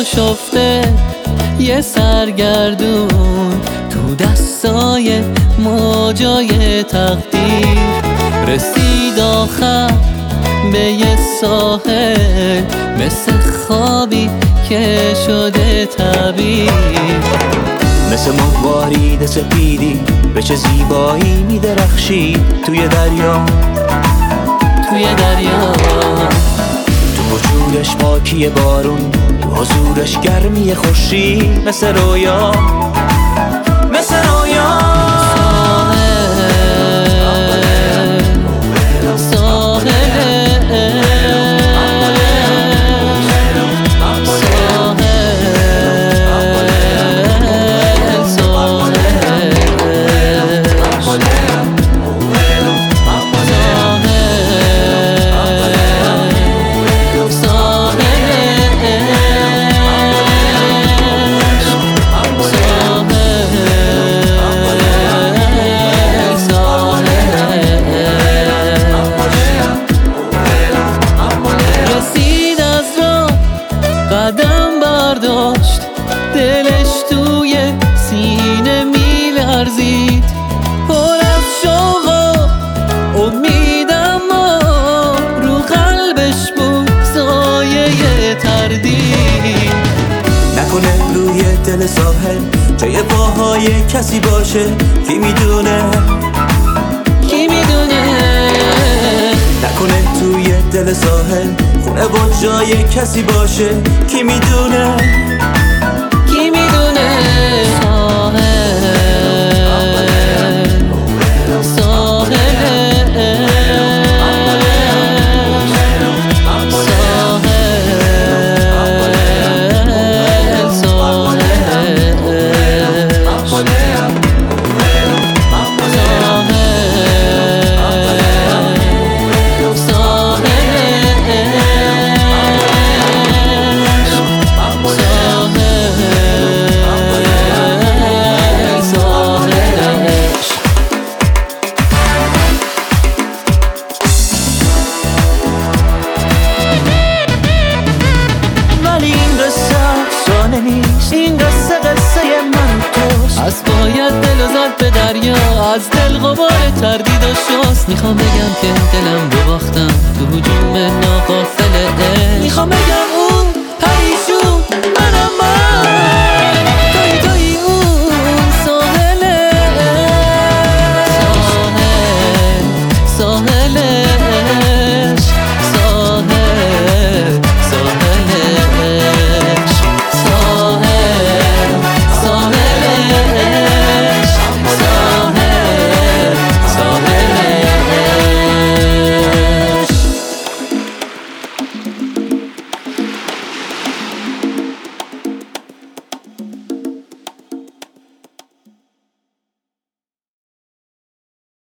آشفته یه سرگردون تو دستای موجای تقدیر. رسید آخر به یه ساحل مثل خوابی که شده تعبیر. مثل مروارید سپیدی به چه زیبایی میدرخشی توی دریا. تو وجودش پاکی بارون، تو حضورش گرمی خورشید. مثل رویا قدم برداشت، دلش توی سینه میلرزید، پر از شوق و امید اما رو قلبش بود سایه تردید. نکنه روی دل ساحل جای پاهای کسی باشه، کی میدونه نکنه توی دل ساحل خونه با جای کسی باشه، کی میدونه این قصه من توست. از باید دل و زد به دریا، از دل غبار تردید و شست. میخوام بگم که دلم رو باختم تو هجوم ناقافل